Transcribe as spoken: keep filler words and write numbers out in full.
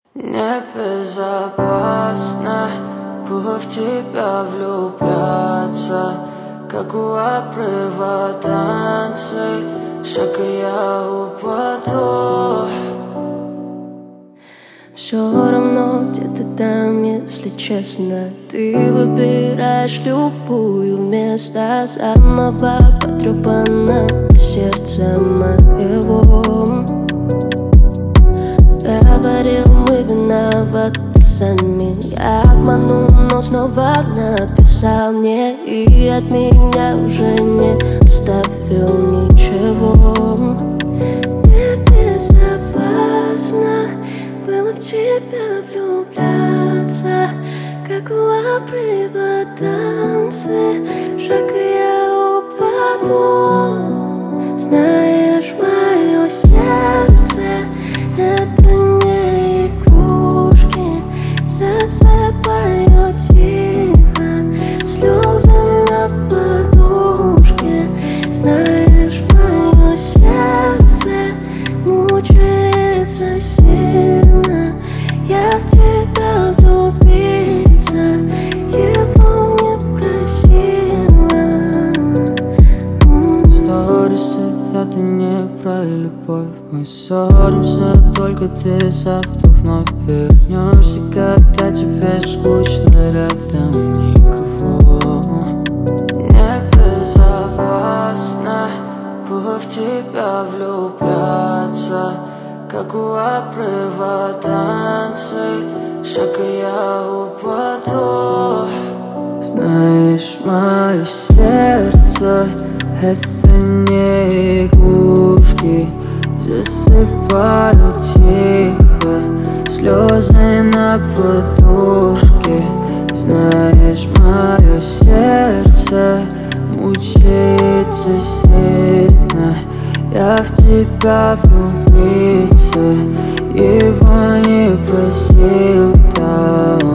Небезопасно было в тебя влюбляться, как у обрыва танцы, шаг и я упаду. Все равно где-то там, если честно, ты выбираешь любую вместо самого потрепанного сердца моего. Говорил, мы виноваты сами, я обманул, но снова написал мне, и от меня уже не оставил ничего. Небезопасно было в тебя влюбляться, как у обрыва танцы, шаг и я упаду. Знаешь, мое сердце — это не игрушки, засыпаю тихо слезы на подушке. Знаешь, мое сердце мучается сильно, я в тебя влюбиться его не просила. Сторисы — это не про любовь, мы ссоримся, только ты завтра вновь вернешься, когда тебе скучно, рядом никого. Небезопасно было в тебя влюбляться, как у обрыва танцы, шаг и я упаду. Знаешь, мое сердце — это не игрушки, засыпаю тихо слезы на подушке. Знаешь, мое сердце мучается сильно, я в тебя влюбиться его не просил, да.